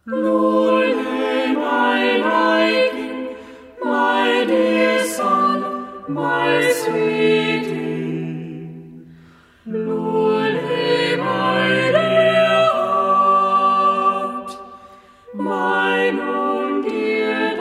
Lord, my liking, my dear Son, my sweeting. Lord, my dear heart, mine own dear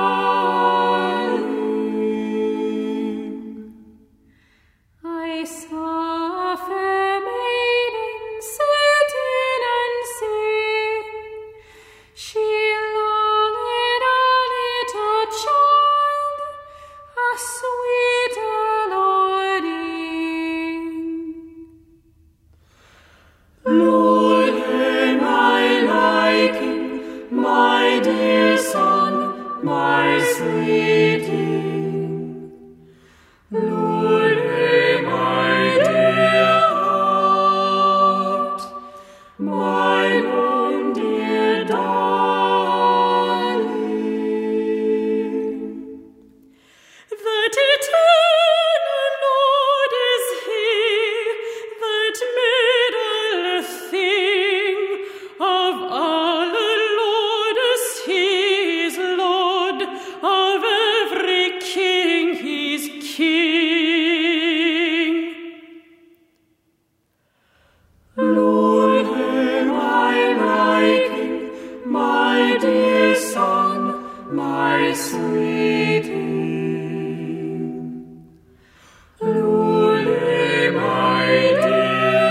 darling. I saw a fair maiden sitting and sing. She lulled a little child, a sweet melody. Lord, my liking, my dear Son, my sweeting. Lord, my dear heart, mine own dear darling. That eternal Lord is He that made all thing. Of all the Lords He is Lord, of every king He's King. Lord, my liking, my dear Son, my sweeting. Lord, my dear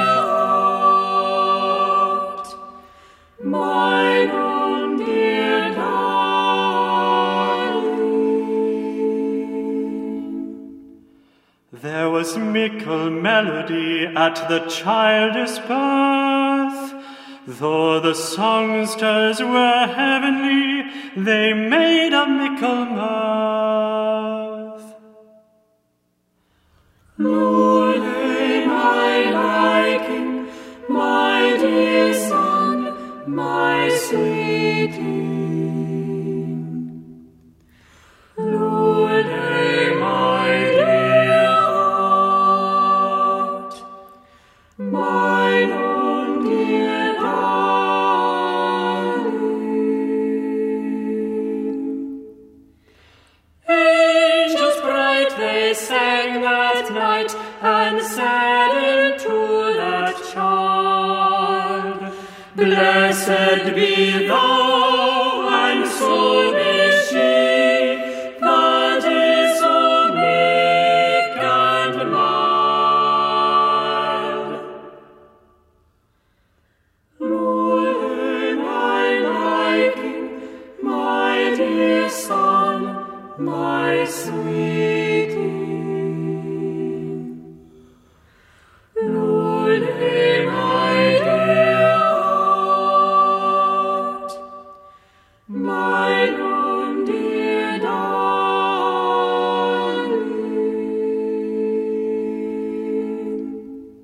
heart, mine own dear darling. There was mickle melody at the childish birth. Though the songsters were heavenly, they made a mickle mirth. Lord, my liking, my dear Son, my sweeting. Lord, my dear heart, mine own dear darling. Angels bright they sang that night, and said unto that child, Blessed be thou, and so be she, that is so meek and mild. Lord, my liking, my dear Son, my sweeting. Lord, my dear heart, mine own dear darling.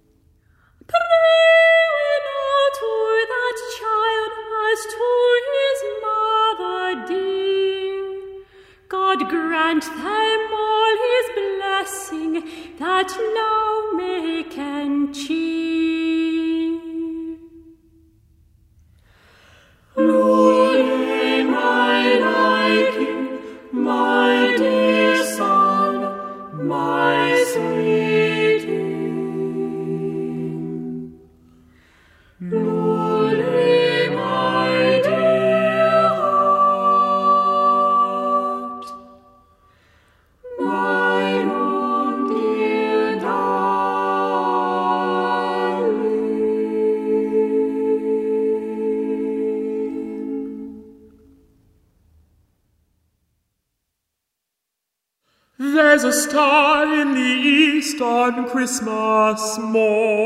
Pray not to that child as to his mother dear. God grant them all his blessing that now make and cheer. Lord, my liking, my dear Son, my sweeting. Lord, my dear heart, mine own dear darling. There's a star in the east on Christmas morn.